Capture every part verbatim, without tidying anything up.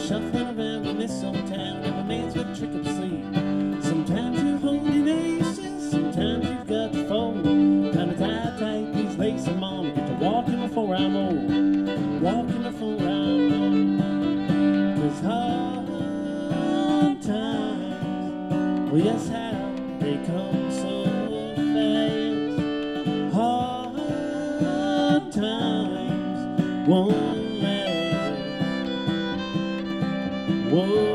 shuffling around in this old town, and the man's got a trick up his sleeve. Sometimes you're holding aces, sometimes you've got the fold. Time to tie tight these laces, mom, get to walking before I'm old, walking before I'm old. 'Cause hard times, well, yes, how they come so fast. Hard times won't last. Whoa.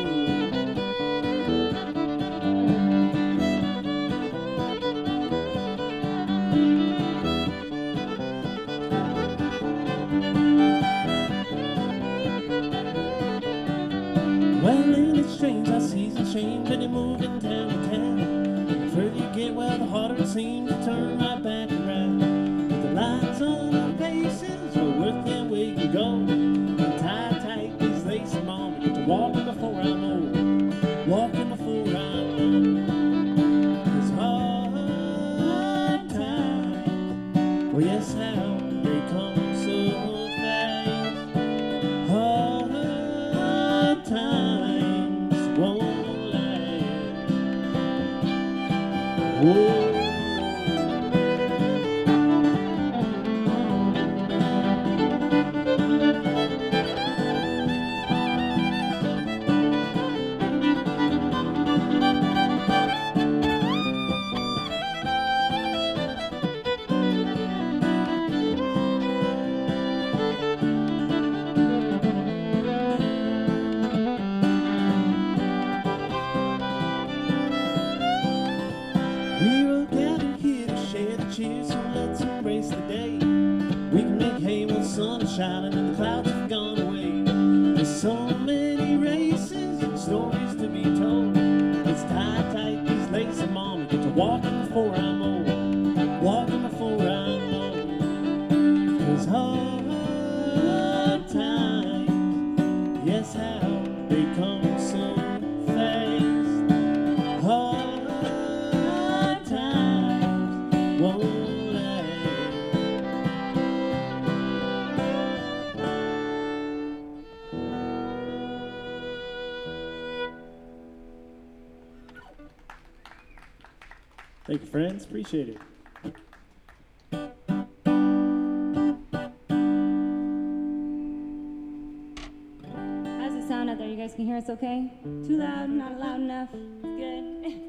Well, ain't it strange how seasons change when you're moving town to town? And the further you get, well, the harder it seems to turn right back around. But the lines on our faces are worth the way you go. And tie tight these laces, mom, get to walking before I'm old, walking before I'm old. 'Cause hard times, well, yes, how they come so fast. Hard times won't last. Whoa. We're all gathered here to share the cheers, so let's embrace the day. We can make hay when the sun is shining and the clouds have gone away. There's so many races and stories to be told. Let's tie tight these laces, mom, and get to walking before I'm old, walking before I'm old. 'Cause hard times, yes, how they come so fast. Hard times won't last. Thank you, friends. Appreciate it. How's it sound out there? You guys can hear us okay? Too loud? Not loud enough? Good.